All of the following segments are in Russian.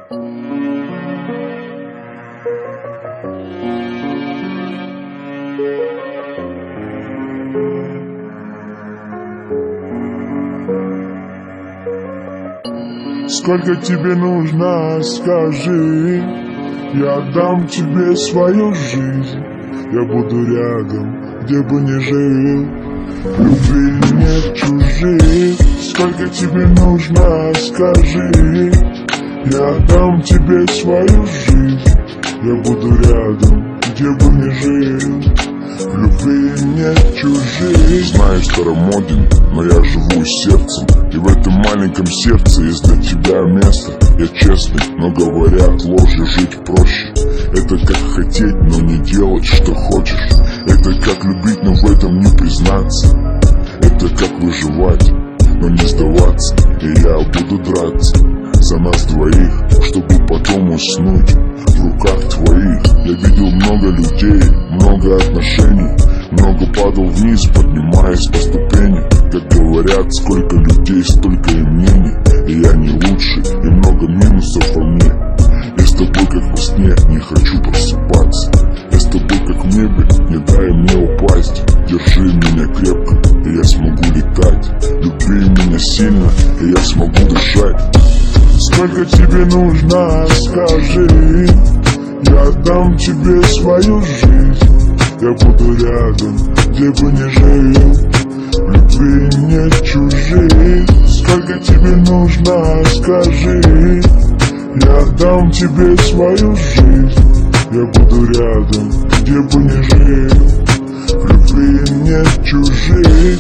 Сколько тебе нужно, скажи, я отдам тебе свою жизнь. Я буду рядом, где бы ни жил, любви нет чужих. Сколько тебе нужно, скажи, я отдам тебе свою жизнь. Я буду рядом, где бы ни жил, любви нет чужих. Знаю, старомоден, но я живу сердцем, и в этом маленьком сердце есть для тебя место. Я честный, но говорят, ложью жить проще. Это как хотеть, но не делать, что хочешь. Это как любить, но в этом не признаться. Это как выживать, но не сдаваться. И я буду драться за нас двоих, чтобы потом уснуть в руках твоих. Я видел много людей, много отношений, много падал вниз, поднимаясь по ступени. Как говорят, сколько людей, столько и мнений. И я не лучше, и много минусов во мне. Я с тобой как во сне, не хочу просыпаться. Я с тобой как в небе, не дай мне упасть. Держи меня крепко, и я смогу летать. Люби меня сильно, и я смогу дышать. Сколько тебе нужно, скажи, я отдам тебе свою жизнь. Я буду рядом, где бы ни жил, любви нет чужих. Сколько тебе нужно, скажи, я отдам тебе свою жизнь. Я буду рядом, где бы ни жил, любви нет чужих.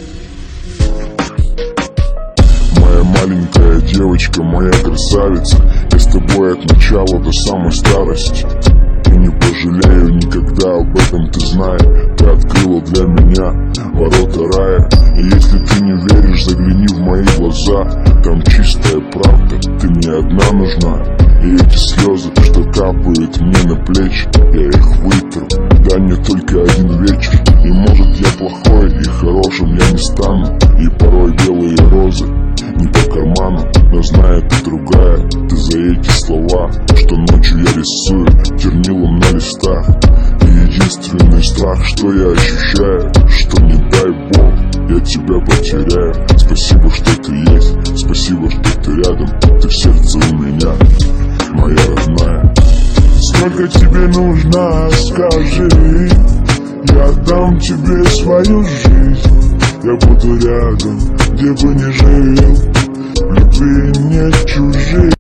Моя маленькая девочка, моя красавица, я с тобой от начала до самой старости. И не пожалею никогда, об этом ты знай. Ты открыла для меня ворота рая. И если ты не веришь, загляни в мои глаза. Там чистая правда, ты мне одна нужна. И эти слезы, что капают мне на плечи, я их вытру, дай мне только один вечер. И может я плохой, и хорошим я не стану. И порой белые розы не по карману, но знаю, ты другая. Ты за эти слова, что ночью я рисую чернилом на листах. И единственный страх, что я ощущаю, что не дай Бог я тебя потеряю. Спасибо, что ты есть, спасибо, что ты рядом. Ты в сердце у меня, моя родная. Сколько тебе нужно, скажи, я отдам тебе свою жизнь. Я буду рядом, где бы ни жил, любви нет чужих.